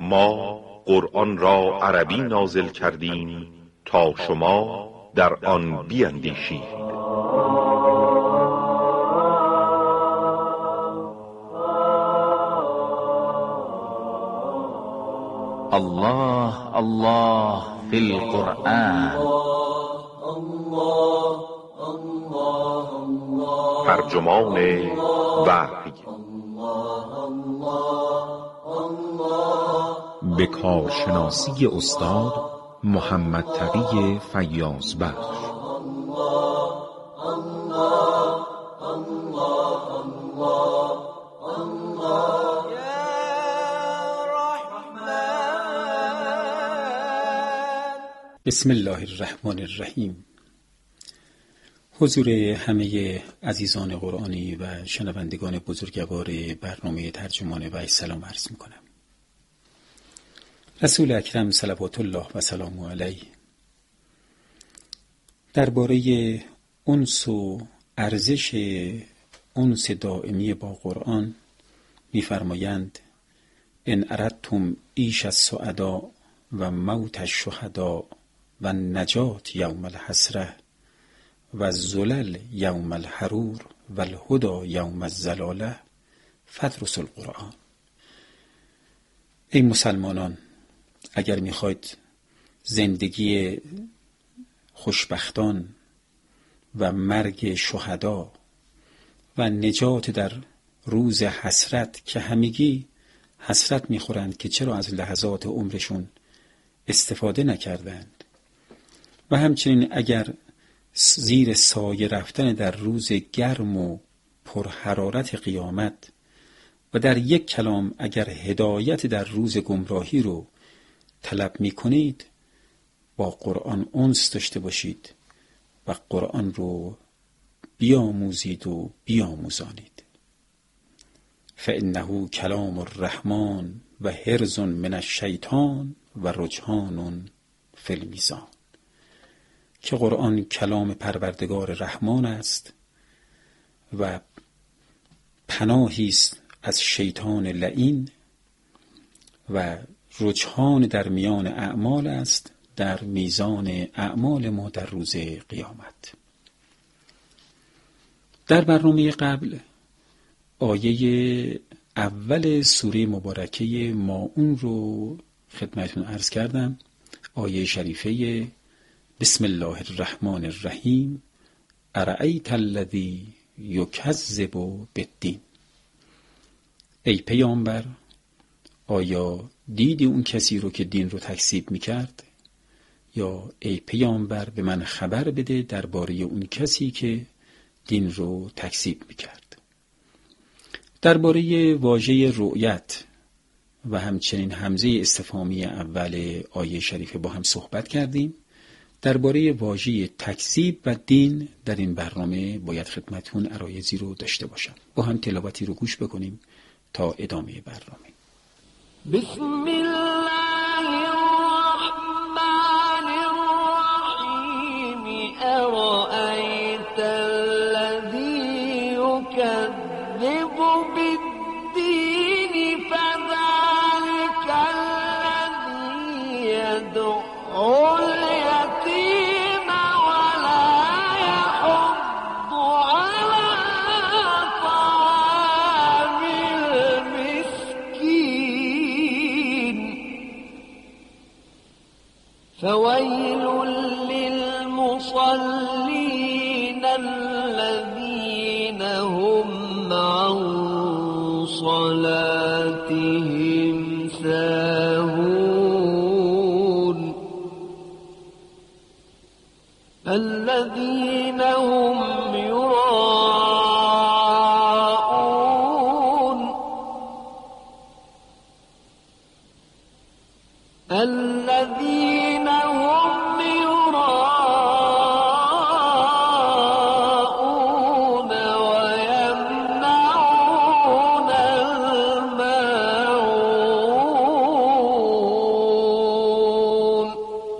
ما قرآن را عربی نازل کردیم تا شما در آن بیندیشید. الله الله فی القرآن. ترجمان وحی. به کارشناسی استاد محمد تقی فیاض بخش. بسم الله الرحمن الرحیم. حضور همه عزیزان قرآنی و شنوندگان بزرگوار برنامه ترجمان وحی سلام عرض میکنم. رسول اکرم صلوات الله و سلامه علیه درباره انس و ارزش انس دائمی با قرآن می‌فرمایند: ان اردتم عیش السعداء و موت الشهداء و نجات یوم الحسره و زلل یوم الحرور و الهدى یوم الزلاله فدرسوا القرآن. ای مسلمانان، اگر میخواید زندگی خوشبختان و مرگ شهدا و نجات در روز حسرت که همگی حسرت میخورند که چرا از لحظات عمرشون استفاده نکردند، و همچنین اگر زیر سایه رفتن در روز گرم و پرحرارت قیامت و در یک کلام اگر هدایت در روز گمراهی رو طلب می کنید، با قرآن انس داشته باشید و قرآن رو بیاموزید و بیاموزانید. فإنه کلام الرحمن و حرز من الشیطان و رجحان فی المیزان. که قرآن کلام پروردگار رحمان است و پناهی است از شیطان لعین و رجحان در میان اعمال است، در میزان اعمال ما در روز قیامت. در برنامه قبل آیه اول سوره مبارکه ماعون رو خدمتتون عرض کردم. آیه شریفه بسم الله الرحمن الرحیم ارأیت الذی یکذب بالدین. ای پیامبر، آیا دیدی اون کسی رو که دین رو تکذیب میکرد؟ یا ای پیامبر به من خبر بده درباره اون کسی که دین رو تکذیب میکرد. درباره واژه رؤیت و همچنین همزه استفهامی اول آیه شریفه با هم صحبت کردیم. درباره واژه تکذیب و دین در این برنامه باید خدمتون عرایضی رو داشته باشم. با هم تلاوتی رو گوش بکنیم تا ادامه برنامه. بسم الله الرحمن الرحیم ارأیت الذی یکذب بالدین فذلک الذی یدعو الیتیم ولا یحض علی طعام المسکین فویل للمصلین الذین هم عن صلاتهم ساهون الذين هم يراءون الذين هم يراءون ويمنعون الماعون.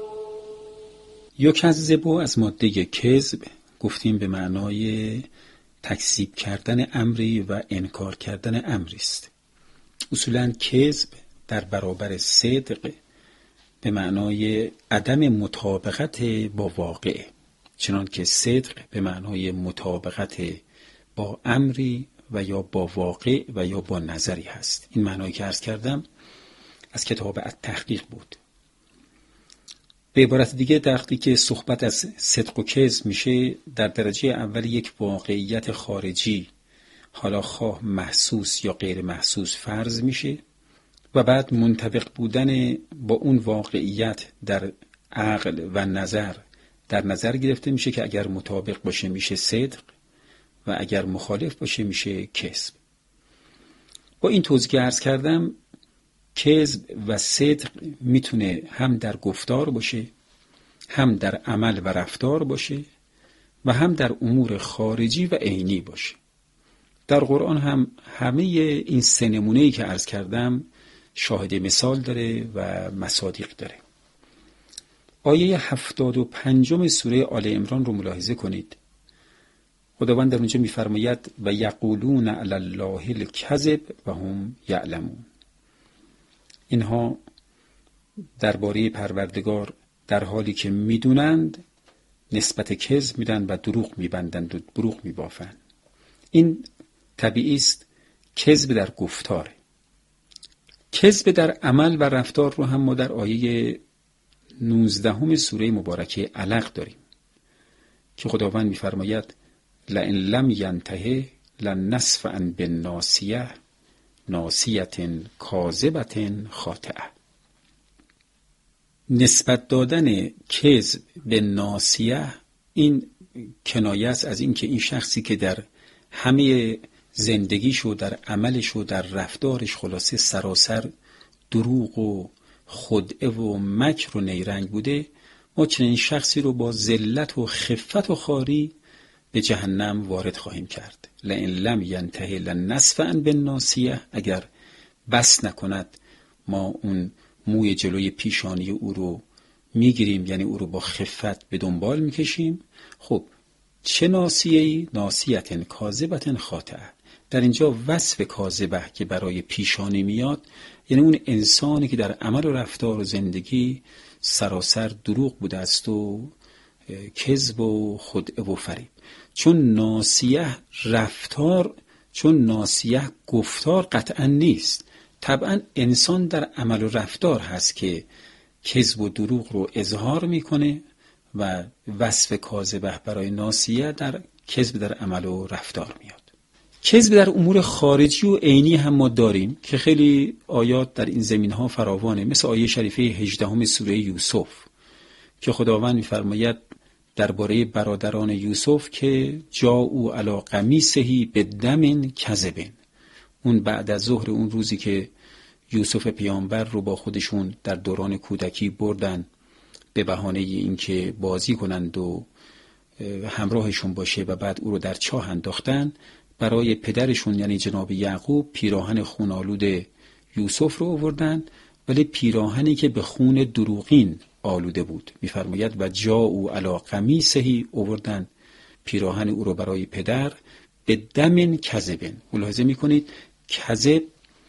یکذب از ماده کذب گفتیم به معنای تکذیب کردن امری و انکار کردن امری است. اصولاً کذب در برابر صدق به معنای عدم مطابقت با واقع، چنان که صدق به معنای مطابقت با امری و یا با واقع و یا با نظری هست. این معنایی که عرض کردم از کتاب التحقیق بود. به عبارت دیگه وقتی که صحبت از صدق و کذب میشه، در درجه اول یک واقعیت خارجی، حالا خواه محسوس یا غیر محسوس، فرض میشه و بعد منطبق بودن با اون واقعیت در عقل و نظر در نظر گرفته میشه که اگر مطابق باشه میشه صدق و اگر مخالف باشه میشه کذب. با این توضیح عرض کردم کذب و صدق میتونه هم در گفتار باشه، هم در عمل و رفتار باشه و هم در امور خارجی و عینی باشه. در قرآن هم همه این سه نمونه‌ای که عرض کردم شاهد مثال داره و مصادیق داره. آیه 75 سوره آل عمران رو ملاحظه کنید. خداوند در اونجا می‌فرماید و یقولون علی الله الکذب و هم یعلمون. اینها درباره پروردگار در حالی که میدونند نسبت کذب میدن و دروغ میبندند و دروغ میبافند. این طبیعی است. کذب در گفتاره. کذب در عمل و رفتار رو هم ما در آیه 19 سوره مبارکه علق داریم که خداوند میفرماید لئن لم ینته لنصفعن بالناصیه ناصیة کاذبة خاطئه. نسبت دادن کذب به ناصیه این کنایه است از این که این شخصی که در همه زندگیشو، در عملشو، در رفتارش خلاصه سراسر دروغ و خدعه و مکر و نیرنگ بوده، ما چنین شخصی رو با ذلت و خفت و خواری به جهنم وارد خواهیم کرد. لئن لم ینته لنصفعا بالناصیه، اگر بس نکند ما اون موی جلوی پیشانی او رو میگیریم، یعنی او رو با خفت به دنبال میکشیم. خب چه ناصیه‌ای؟ ناصیة کاذبة خاطئه. در اینجا وصف کاذبه که برای پیشانی میاد یعنی اون انسانی که در عمل و رفتار و زندگی سراسر دروغ بوده است و کذب و خدعه و فریب. چون ناصیه رفتار، چون ناصیه گفتار قطعا نیست. طبعا انسان در عمل و رفتار هست که کذب و دروغ رو اظهار میکنه و وصف کاذبه برای ناصیه در کذب در عمل و رفتار میاد. کذب در امور خارجی و عینی هم ما داریم که خیلی آیات در این زمینها فراوانه، مثل آیه شریفه 18 سوره یوسف که خداوند میفرماید درباره برادران یوسف که جاءوا علی قمیصه بدم کذب. اون بعد از ظهر اون روزی که یوسف پیامبر رو با خودشون در دوران کودکی بردن به بهانه اینکه بازی کنند و همراهشون باشه و بعد او رو در چاه انداختن، برای پدرشون یعنی جناب یعقوب پیراهن خون‌آلود یوسف رو آوردن، ولی پیراهنی که به خون دروغین آلوده بود. میفرماید و جاءوا علی قمیصه، آوردن پیراهن او رو برای پدر به دم کذب. ملاحظه میکنید کذب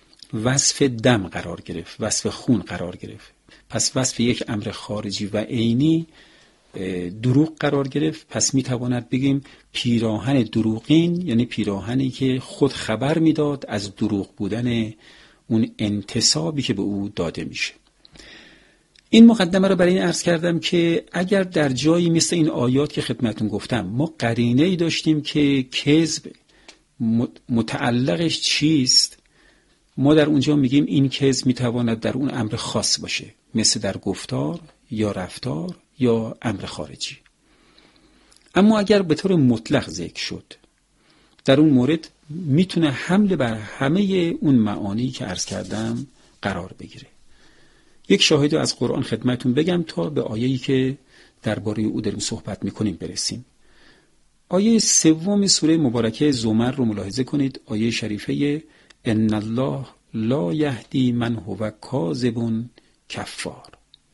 وصف دم قرار گرفت، وصف خون قرار گرفت. پس وصف یک امر خارجی و عینی دروغ قرار گرفت. پس میتواند بگیم پیراهن دروغین یعنی پیراهنی که خود خبر میداد از دروغ بودن اون انتسابی که به او داده میشه. این مقدمه رو برای این عرض کردم که اگر در جایی مثل این آیات که خدمتون گفتم ما قرینه‌ای داشتیم که کذب متعلقش چیست، ما در اونجا میگیم این کذب میتواند در اون امر خاص باشه، مثل در گفتار یا رفتار یا امر خارجی. اما اگر به طور مطلق ذکر شد، در اون مورد میتونه حمله بر همه اون معانی که عرض کردم قرار بگیره. یک شاهد از قرآن خدمتون بگم تا به آیه‌ای که درباره او داریم صحبت میکنیم برسیم. آیه 3 سوره مبارکه زمر رو ملاحظه کنید. آیه شریفه ان الله لا یهدی من هو کاذب کفار.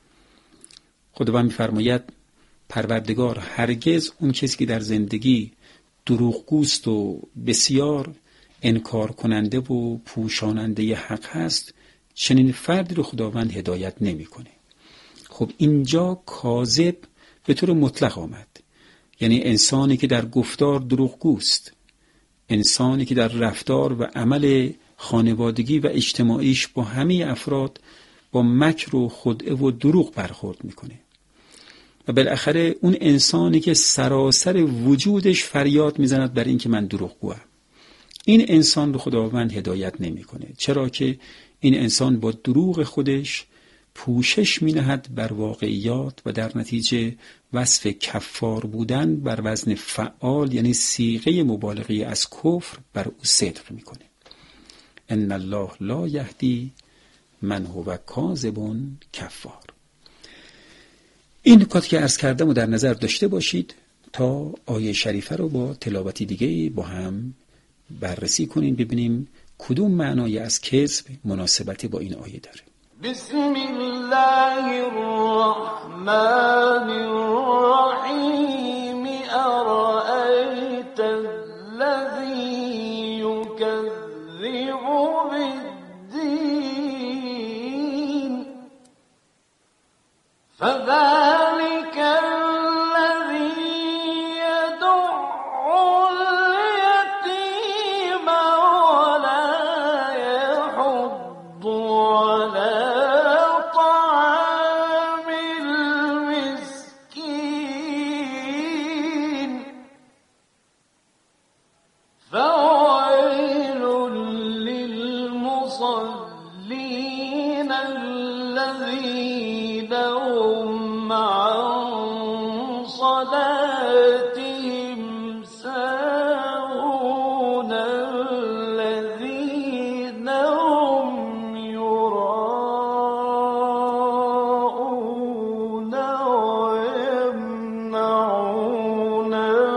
خداوند می‌فرماید پروردگار هرگز اون کسی که در زندگی دروغگوست و بسیار انکار کننده و پوشاننده حق هست چنین فردی رو خداوند هدایت نمیکنه. خب اینجا کاذب به طور مطلق آمد، یعنی انسانی که در گفتار دروغگوست، انسانی که در رفتار و عمل خانوادگی و اجتماعیش با همه افراد با مکر و خدعه و دروغ برخورد میکنه، و بالاخره اون انسانی که سراسر وجودش فریاد میزند بر این که من دروغگوام، این انسان رو خداوند هدایت نمیکنه. چرا که این انسان با دروغ خودش پوشش می‌نهد بر واقعیات و در نتیجه وصف کفار بودن بر وزن فعال، یعنی صیغه مبالغه از کفر، بر او صدق میکنه. ان الله لا یهدی من هو کاذب کفار. این نکاتی که عرض کردم رو در نظر داشته باشید تا آیه شریفه رو با تلاوتی دیگه با هم بررسی کنیم، ببینیم کدوم معنای از کذب مناسبت با این آیه داره. بسم الله الرحمن الرحیم. ارأیت الذی یکذب بالدین فذلک الذی یدع الیتیم ولا یحض علی طعام المسکین فویل للمصلین الذین هم عن صلاتهم ساهون الذین هم یراءون ویمنعون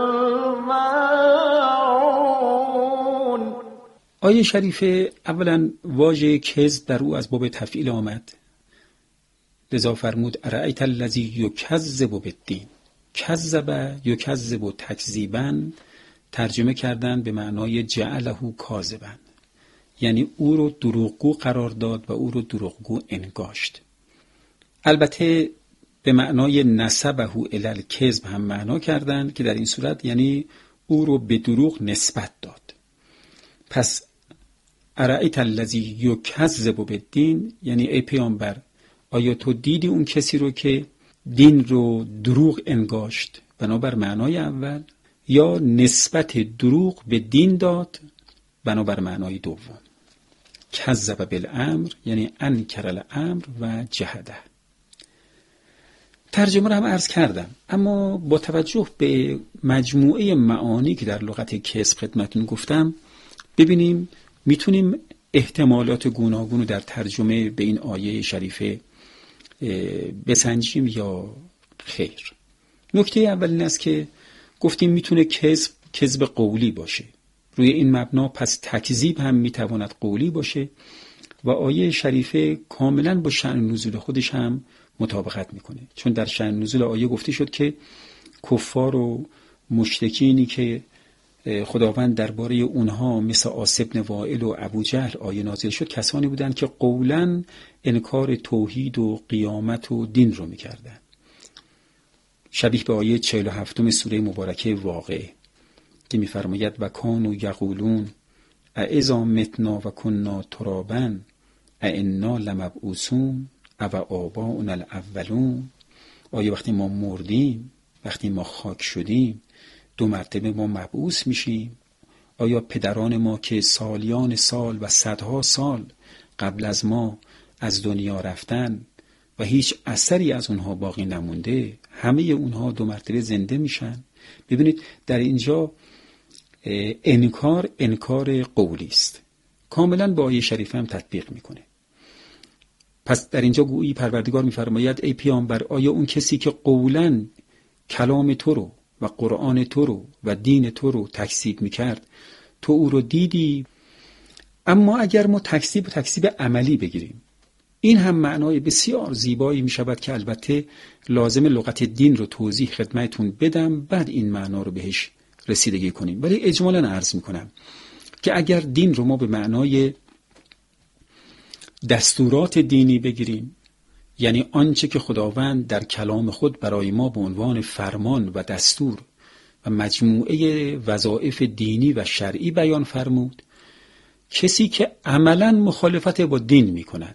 الماعون. آیه شریفه اولا واژه کذب در او از باب تفعیل آمد، لذا فرمود ارأیت الذی یکذب بالدین. کذب یکذب تکذیبا ترجمه کردن به معنای جعله کاذبا، یعنی او رو دروغگو قرار داد و او رو دروغگو انگاشت. البته به معنای نسبه الی الکذب هم معنا کردن که در این صورت یعنی او رو به دروغ نسبت داد. پس ارأیت الذی یکذب بالدین یعنی ای پیامبر آیا تو دیدی اون کسی رو که دین رو دروغ انگاشت بنابر معنای اول، یا نسبت دروغ به دین داد بنابر معنای دوم؟ کذب بالامر یعنی انکر الامر و جهده. ترجمه رو هم عرض کردم، اما با توجه به مجموعه معانی که در لغت کذب خدمتتون گفتم، ببینیم میتونیم احتمالات گوناگون رو در ترجمه به این آیه شریفه بسنجیم یا خیر. نکته اول این است که گفتیم میتونه کذب قولی باشه. روی این مبنا پس تکذیب هم میتواند قولی باشه و آیه شریفه کاملا با شأن نزول خودش هم مطابقت میکنه، چون در شأن نزول آیه گفته شد که کفار و مشرکینی که خداوند درباره اونها مثل عاص بن وائل و ابو جهل آیه نازل شد کسانی بودند که قولاً انکار توحید و قیامت و دین رو میکردن، شبیه به آیه 47 سوره مبارکه واقعه که میفرماید و کانوا یقولون اذا متنا و کنا ترابا ائنا لمبعوثون او آباؤنا الاولون. آیا وقتی ما مردیم، وقتی ما خاک شدیم، 2 مرتبه ما مبعوث میشیم؟ آیا پدران ما که سالیان سال و صدها سال قبل از ما از دنیا رفتن و هیچ اثری از اونها باقی نمونده، همه اونها 2 مرتبه زنده میشن؟ ببینید در اینجا انکار قولی است، کاملا با آیه شریفه هم تطبیق میکنه. پس در اینجا گویی پروردگار میفرماید ای پیامبر آیا اون کسی که قولاً کلام تو رو و قرآن تو رو و دین تو رو تکذیب میکرد تو او رو دیدی؟ اما اگر ما تکذیب عملی بگیریم، این هم معنای بسیار زیبایی میشود که البته لازم لغت دین رو توضیح خدمتتون بدم، بعد این معنا رو بهش رسیدگی کنیم. ولی اجمالاً عرض میکنم که اگر دین رو ما به معنای دستورات دینی بگیریم، یعنی آنچه که خداوند در کلام خود برای ما به عنوان فرمان و دستور و مجموعه وظایف دینی و شرعی بیان فرمود، کسی که عملاً مخالفت با دین می کند،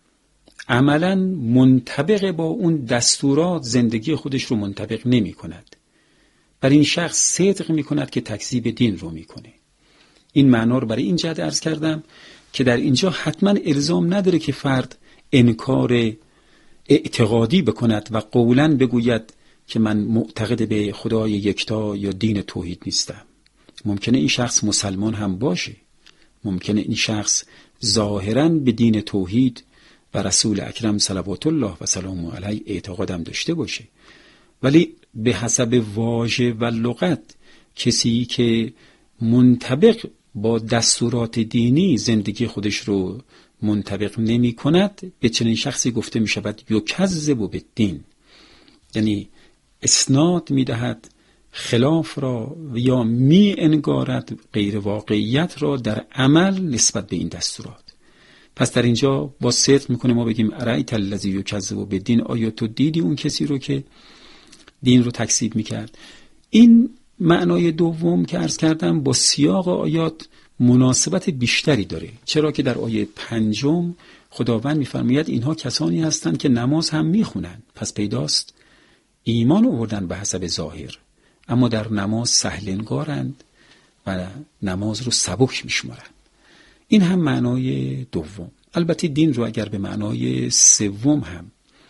عملاً منطبق با اون دستورات زندگی خودش رو منطبق نمی کند، بر این شخص صدق می کند که تکذیب دین رو می کنه. این معنا رو برای این جهت عرض کردم که در اینجا حتما الزام نداره که فرد انکار اعتقادی بکند و قولاً بگوید که من معتقد به خدای یکتا یا دین توحید نیستم. ممکنه این شخص مسلمان هم باشه، ممکنه این شخص ظاهراً به دین توحید و رسول اکرم صلوات الله و سلامه علیه اعتقادم داشته باشه، ولی به حسب واژه و لغت کسی که منطبق با دستورات دینی زندگی خودش رو منطبق نمی کند، به چنین شخصی گفته می شود یکذب بالدین، یعنی اسناد می دهد خلاف را یا می انگارد غیر واقعیت را در عمل نسبت به این دستورات. پس در اینجا با صدق میکنه ما بگیم ارایت الذی یکذب بالدین، آیا تو دیدی اون کسی رو که دین رو تکذیب میکرد؟ این معنای دوم که عرض کردم با سیاق آیات مناسبت بیشتری داره، چرا که در آیه 5 خداوند میفرماید اینها کسانی هستند که نماز هم میخونن، پس پیداست ایمان آوردن به حسب ظاهر، اما در نماز سهلنگارند و نماز رو سبک میشمارن. این هم معنای دوم. البته دین رو اگر به معنای سوم هم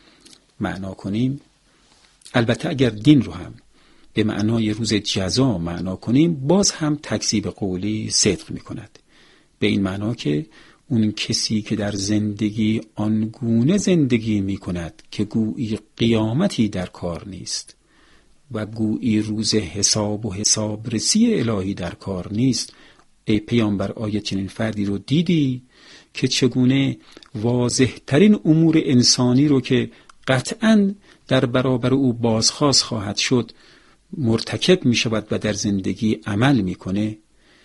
معنا کنیم، البته اگر دین رو هم به معنای روز جزا معنا کنیم، باز هم تکذیب قولی صدق میکند، به این معنا که اون کسی که در زندگی آنگونه زندگی میکند که گویی قیامتی در کار نیست و گویی روز حساب و حسابرسی الهی در کار نیست، ای پیامبر آیا چنین فردی رو دیدی که چگونه واضح ترین امور انسانی رو که قطعاً در برابر او بازخواست خواهد شد مرتکب می شود و در زندگی عمل می کنه؟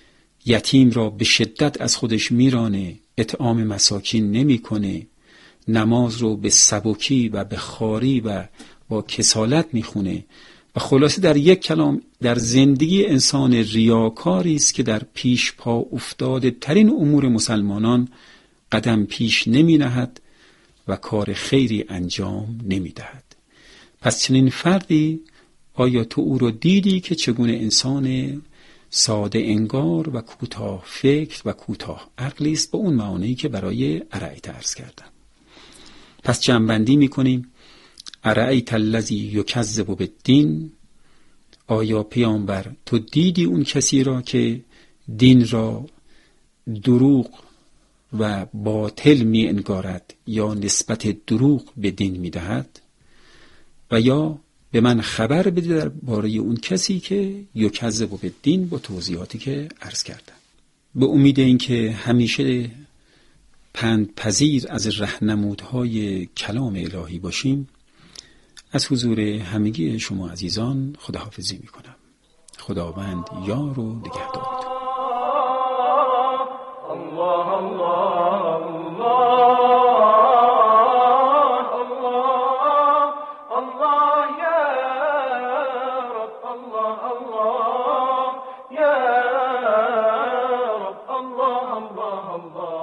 یتیم را به شدت از خودش میرانه، اطعام مساکین نمی کنه، نماز رو به سبکی و به خواری و با کسالت می خونه و خلاصه در یک کلام در زندگی انسان ریاکاری است که در پیش پا افتاده ترین امور مسلمانان قدم پیش نمی نهد و کار خیری انجام نمی دهد. پس چنین فردی آیا تو او رو دیدی که چگونه انسان ساده انگار و کوتاه فکر و کوتاه عقلی است، به اون معانی که برای ارایت عرض کردم. پس جمع‌بندی می‌کنیم ارایت الذی یکذب بالدین، آیا پیامبر تو دیدی اون کسی را که دین را دروغ و باطل می انگارد یا نسبت دروغ به دین می دهد؟ و یا به من خبر بده درباره اون کسی که یکذب بالدین با توضیحاتی که عرض کردم. به امید اینکه همیشه پندپذیر از راهنمودهای کلام الهی باشیم، از حضور همگی شما عزیزان خداحافظی میکنم. خداوند یار و نگهدارتون. الله الله الله الله یا رب، الله الله یا رب، الله الله الله